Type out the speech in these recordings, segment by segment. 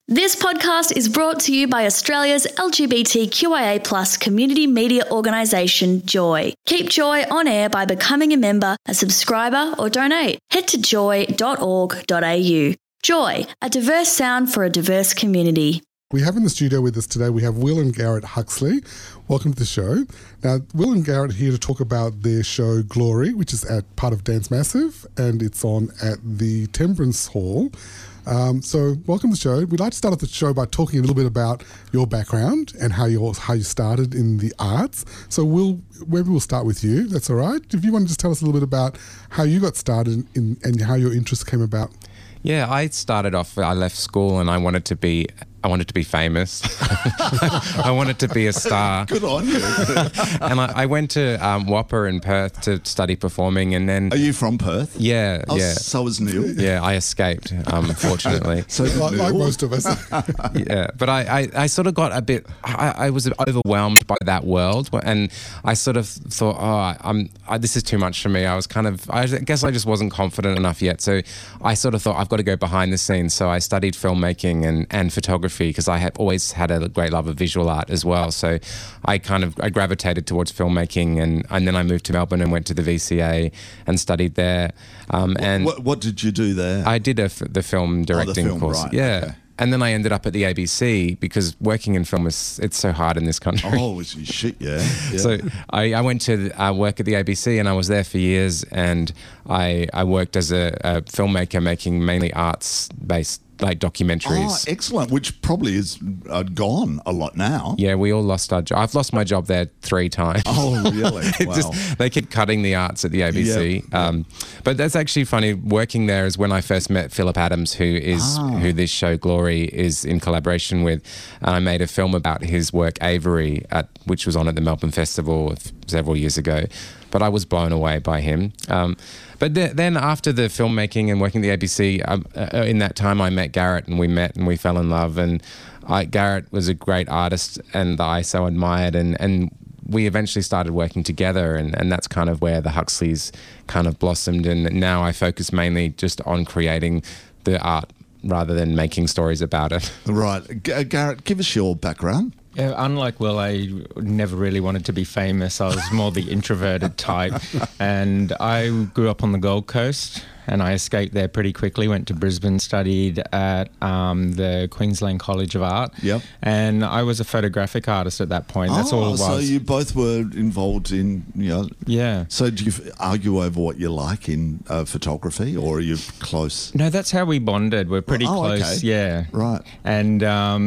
This podcast is brought to you by Australia's LGBTQIA+ community media organisation, Joy. Keep Joy on air by becoming a member, a subscriber or donate. Head to joy.org.au. Joy, a diverse sound for a diverse community. We have in the studio with us today, we have Will and Garrett Huxley. Welcome to the show. Now, Will and Garrett are here to talk about their show Glory, which is at part of Dance Massive, and it's on at the Temperance Hall. So welcome to the show. We'd like to start off the show by talking a little bit about your background and how you started in the arts. So maybe we'll start with you. That's all right. If you want to just tell us a little bit about how you got started and how your interest came about. Yeah, I started off, I left school and I wanted to be famous. I wanted to be a star. Good on you. And I went to Whopper in Perth to study performing, and then... Are you from Perth? Yeah, yeah. So was Neil. Yeah, I escaped, fortunately. So like most of us. Yeah, but I sort of got a bit... I was overwhelmed by that world, and I sort of thought, this is too much for me. I guess I just wasn't confident enough yet. So I sort of thought, I've got to go behind the scenes. So I studied filmmaking and photography, because I have always had a great love of visual art as well. So I gravitated towards filmmaking, and then I moved to Melbourne and went to the VCA and studied there. And what did you do there? I did the film directing course. Right, yeah. Okay. And then I ended up at the ABC because working in film it's so hard in this country. Oh, shit, yeah. So I went to work at the ABC, and I was there for years, and I worked as a filmmaker making mainly arts-based documentaries. Oh, excellent, which probably is gone a lot now. Yeah, we all lost our job. I've lost my job there 3 times. Oh, really? Wow. They keep cutting the arts at the ABC. Yep. But that's actually funny. Working there is when I first met Philip Adams, who this show Glory is in collaboration with. And I made a film about his work Avery, which was on at the Melbourne Festival several years ago. But I was blown away by him. But then after the filmmaking and working at the ABC, in that time I met Garrett, and we fell in love. And Garrett was a great artist and that I so admired, and we eventually started working together, and that's kind of where the Huxleys kind of blossomed. And now I focus mainly just on creating the art rather than making stories about it. Right. Garrett, give us your background. Yeah, unlike Will, I never really wanted to be famous. I was more the introverted type. And I grew up on the Gold Coast, and I escaped there pretty quickly, went to Brisbane, studied at the Queensland College of Art. Yep. And I was a photographic artist at that point. That's all it was. So you both were involved in, Yeah. So do you argue over what you like in photography, or are you close? No, that's how we bonded. We're pretty close, okay. Yeah. Right. And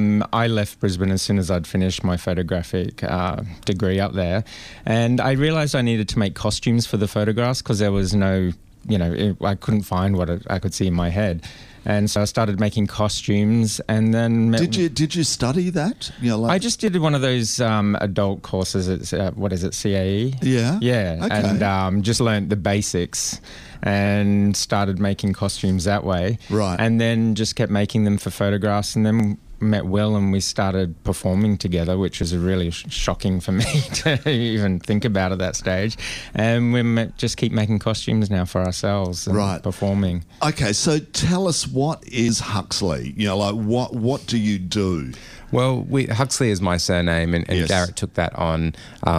I left Brisbane as soon as I'd finished my photographic degree up there. And I realised I needed to make costumes for the photographs because there was no... I couldn't find what I could see in my head. And so I started making costumes, and then... Did you study that? I just did one of those adult courses at, CAE? Yeah? Yeah, okay. And just learnt the basics and started making costumes that way. Right. And then just kept making them for photographs, and then met Will and we started performing together, which was really shocking for me to even think about at that stage. And we just keep making costumes now for ourselves and performing. Okay, so tell us, what is Huxley? What do you do? Well, Huxley is my surname, and yes. Garrett took that on.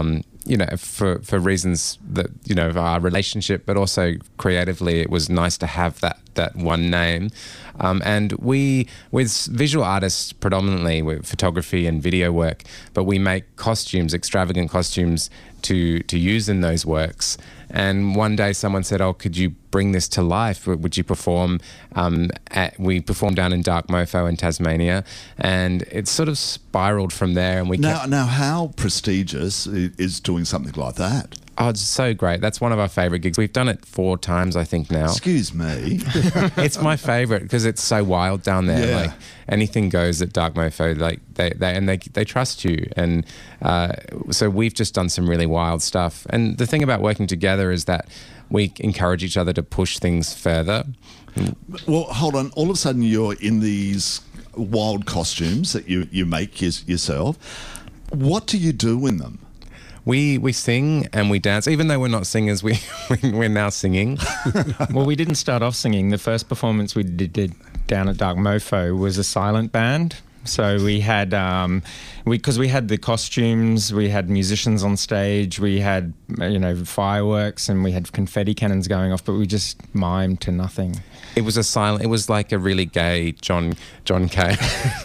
For reasons that, of our relationship, but also creatively, it was nice to have that one name. And we, with visual artists predominantly, with photography and video work, but we make costumes, extravagant costumes to use in those works. And one day someone said, "Oh, could you bring this to life? Would you perform?" We performed down in Dark Mofo in Tasmania, and it sort of spiraled from there. And now, how prestigious is doing something like that? Oh, it's so great. That's one of our favourite gigs. We've done it 4 times, I think, now. Excuse me. It's my favourite because it's so wild down there. Yeah. Like, anything goes at Dark Mofo. Like, they trust you. And so we've just done some really wild stuff. And the thing about working together is that we encourage each other to push things further. Well, hold on. All of a sudden you're in these wild costumes that you make yourself. What do you do in them? We sing and we dance. Even though we're not singers, we're now singing. Well, we didn't start off singing. The first performance we did down at Dark Mofo was a silent band. So we had, because we had the costumes, we had musicians on stage, we had, fireworks, and we had confetti cannons going off, but we just mimed to nothing. It was like a really gay John Cage.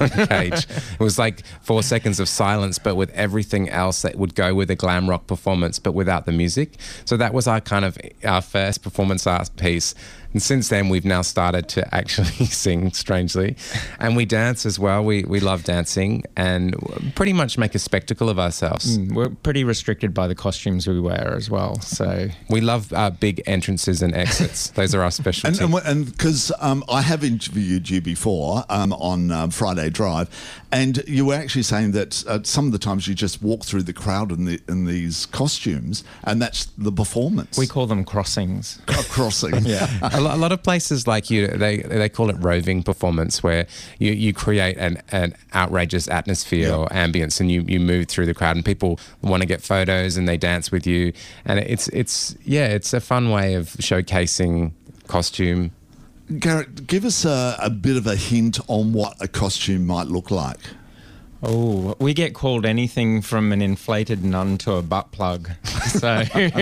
It was like 4 seconds of silence, but with everything else that would go with a glam rock performance, but without the music. So that was our first performance art piece. And since then, we've now started to actually sing, strangely. And we dance as well. We love dancing and pretty much make a spectacle of ourselves. We're pretty restricted by the costumes we wear as well. So we love big entrances and exits. Those are our specialty. And because I have interviewed you before on Friday Drive, and you were actually saying that some of the times you just walk through the crowd in these costumes, and that's the performance. We call them crossings. Crossing. Yeah. A lot of places they call it roving performance, where you create an outrageous atmosphere or ambience, and you move through the crowd, and people want to get photos and they dance with you, and it's a fun way of showcasing costume. Garrett, give us a bit of a hint on what a costume might look like. Oh, we get called anything from an inflated nun to a butt plug. So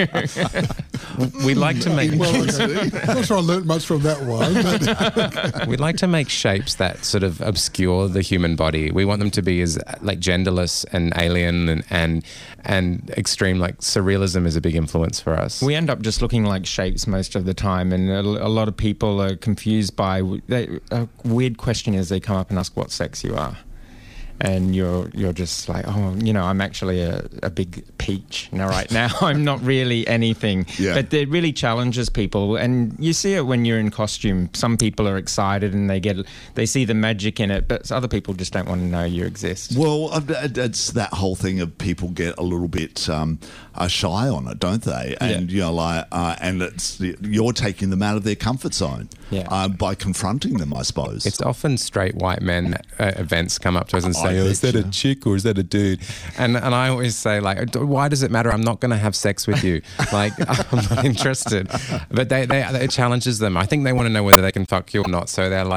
we like to make. Well, I'm not sure I learnt much from that one. But we like to make shapes that sort of obscure the human body. We want them to be as like genderless and alien and extreme. Like surrealism is a big influence for us. We end up just looking like shapes most of the time, and a lot of people are confused by. A weird question is they come up and ask what sex you are. And you're just like, I'm actually a big peach right now. I'm not really anything. Yeah. But it really challenges people. And you see it when you're in costume. Some people are excited and they see the magic in it, but other people just don't want to know you exist. Well, it's that whole thing of people get a little bit shy on it, don't they? And and it's you're taking them out of their comfort zone by confronting them, I suppose. It's often straight white men events come up to us and say, is that a chick or is that a dude? And I always say, like, why does it matter? I'm not going to have sex with you. Like, I'm not interested. But it challenges them. I think they want to know whether they can fuck you or not. So they're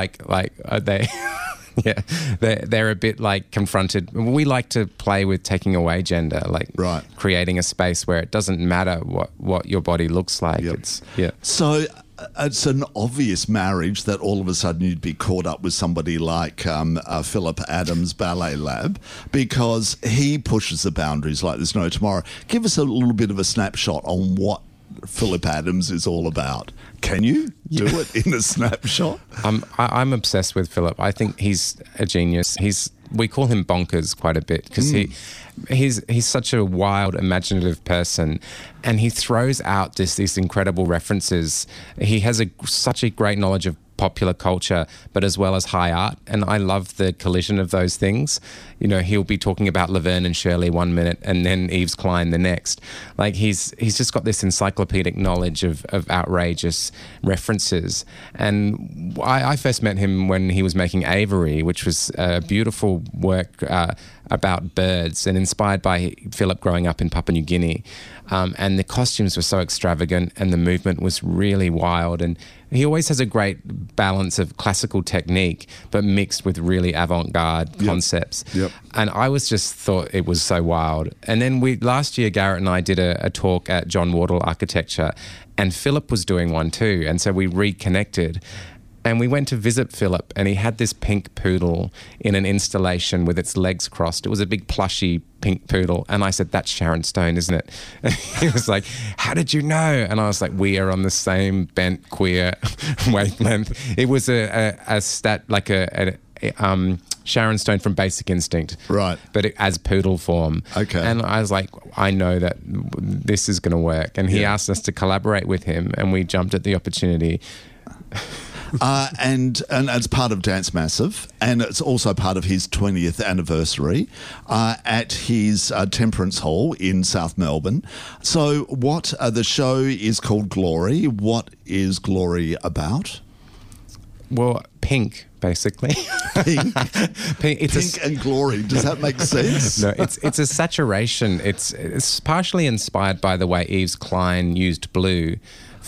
they're a bit like confronted. We like to play with taking away gender, like creating a space where it doesn't matter what your body looks like. Yep. So it's an obvious marriage that all of a sudden you'd be caught up with somebody like Philip Adams Ballet Lab, because he pushes the boundaries like there's no tomorrow. Give us a little bit of a snapshot on what Philip Adams is all about. Can you do it in a snapshot? I'm obsessed with Philip. I think he's a genius. We call him bonkers quite a bit because he's such a wild, imaginative person, and he throws out these incredible references. He has such a great knowledge of popular culture, but as well as high art, and I love the collision of those things. He'll be talking about Laverne and Shirley one minute and then Yves Klein the next. Like he's just got this encyclopedic knowledge of outrageous references. And I first met him when he was making Avery, which was a beautiful work about birds and inspired by Philip growing up in Papua New Guinea. And the costumes were so extravagant and the movement was really wild. And he always has a great balance of classical technique, but mixed with really avant-garde concepts. Yep. And I just thought it was so wild. And then last year, Garrett and I did a talk at John Wardle Architecture, and Philip was doing one too. And so we reconnected. And we went to visit Philip, and he had this pink poodle in an installation with its legs crossed. It was a big plushy pink poodle. And I said, that's Sharon Stone, isn't it? And he was like, how did you know? And I was like, we are on the same bent queer wavelength. It was a Sharon Stone from Basic Instinct. Right. But as poodle form. Okay. And I was like, I know that this is going to work. And he asked us to collaborate with him, and we jumped at the opportunity. And it's part of Dance Massive, and it's also part of his 20th anniversary at his Temperance Hall in South Melbourne. So the show is called Glory. What is Glory about? Well, pink, basically. Pink and glory. Does that make sense? No, it's a saturation. It's partially inspired by the way Yves Klein used blue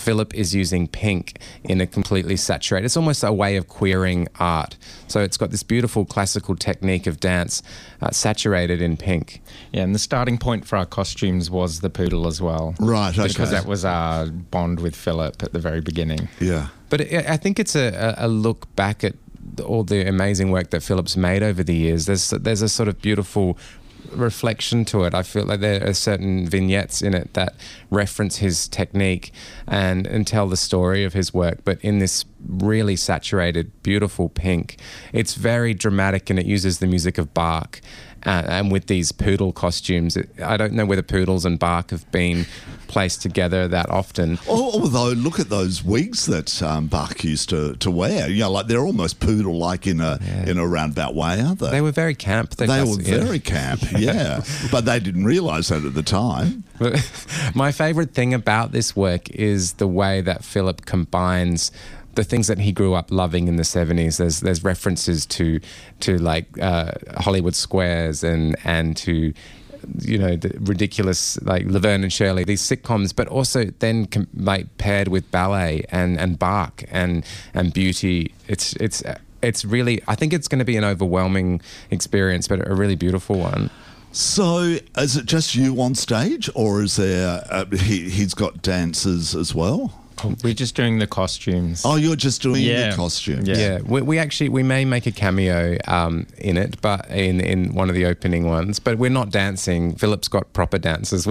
Philip is using pink in a completely saturated, it's almost a way of queering art. So it's got this beautiful classical technique of dance saturated in pink. Yeah, and the starting point for our costumes was the poodle as well. Right, okay. Because that was our bond with Philip at the very beginning. Yeah. But I think it's a look back at all the amazing work that Philip's made over the years. There's a sort of beautiful reflection to it. I feel like there are certain vignettes in it that reference his technique and tell the story of his work, but in this really saturated, beautiful pink. It's very dramatic and it uses the music of Bach. And with these poodle costumes, I don't know whether poodles and Bach have been placed together that often. Although, look at those wigs that Bach used to wear. You know, like they're almost poodle-like in a roundabout way, aren't they? They were very camp. They were very camp, yeah. But they didn't realise that at the time. My favourite thing about this work is the way that Philip combines the things that he grew up loving in the 70s. There's references to like Hollywood Squares and to, you know, the ridiculous like Laverne and Shirley, these sitcoms, but also then like paired with ballet and Bach and beauty. It's really, I think it's going to be an overwhelming experience, but a really beautiful one. So, is it just you on stage, or is there he's got dancers as well? We're just doing the costumes. Oh, you're just doing the costumes. Yeah, we may make a cameo in it, but in one of the opening ones. But we're not dancing. Philip's got proper dancers.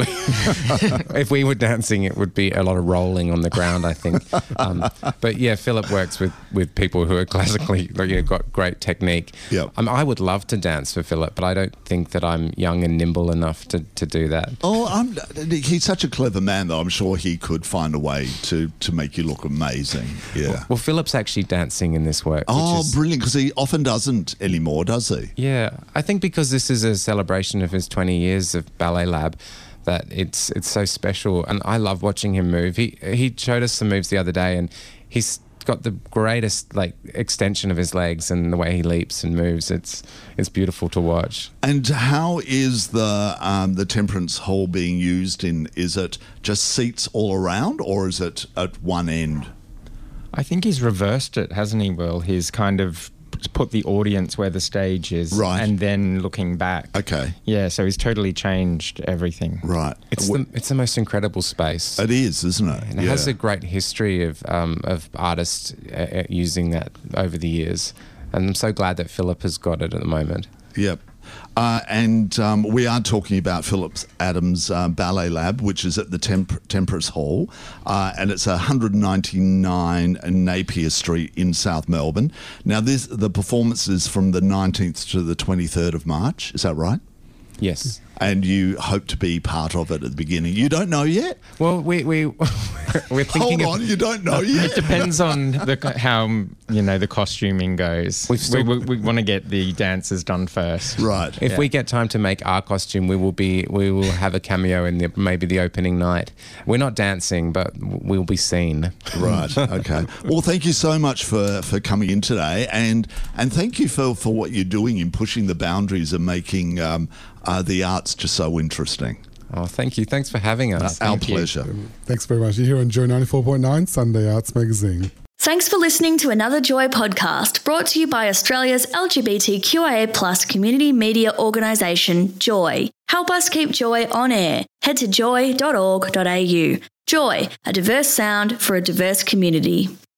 If we were dancing, it would be a lot of rolling on the ground, I think. But yeah, Philip works with people who are classically got great technique. Yep. I would love to dance for Philip, but I don't think that I'm young and nimble enough to do that. Oh, he's such a clever man, though. I'm sure he could find a way to make you look amazing. Yeah. Well, Philip's actually dancing in this work. Oh, brilliant, because he often doesn't anymore, does he? Yeah. I think because this is a celebration of his 20 years of Ballet Lab, that it's so special. And I love watching him move. He showed us some moves the other day, and he's got the greatest like extension of his legs and the way he leaps and moves. It's beautiful to watch. And how is the Temperance Hall being used is it just seats all around, or is it at one end? I think he's reversed it, hasn't he, Will? He's kind of put the audience where the stage is, right, and then looking back. Okay. Yeah, so he's totally changed everything. Right. It's the most incredible space. It is, isn't it? And it has a great history of artists using that over the years. And I'm so glad that Philip has got it at the moment. Yep. And we are talking about Philip Adams Ballet Lab, which is at the Temperance Hall, and it's 199 Napier Street in South Melbourne. Now, the performance is from the 19th to the 23rd of March. Is that right? Yes. And you hope to be part of it at the beginning. You don't know yet? Well, we're thinking. Hold on, you don't know yet? It depends on how the costuming goes. We want to get the dances done first. Right. If we get time to make our costume, we will have a cameo in maybe the opening night. We're not dancing, but we'll be seen. Right. Okay. Well, thank you so much for coming in today, and thank you for what you're doing in pushing the boundaries and making the arts just so interesting. Oh, thank you. Thanks for having us. Our pleasure. Thanks very much. You're here on Joy 94.9, Sunday Arts Magazine. Thanks for listening to another Joy podcast brought to you by Australia's LGBTQIA+ community media organisation, Joy. Help us keep Joy on air. Head to joy.org.au. Joy, a diverse sound for a diverse community.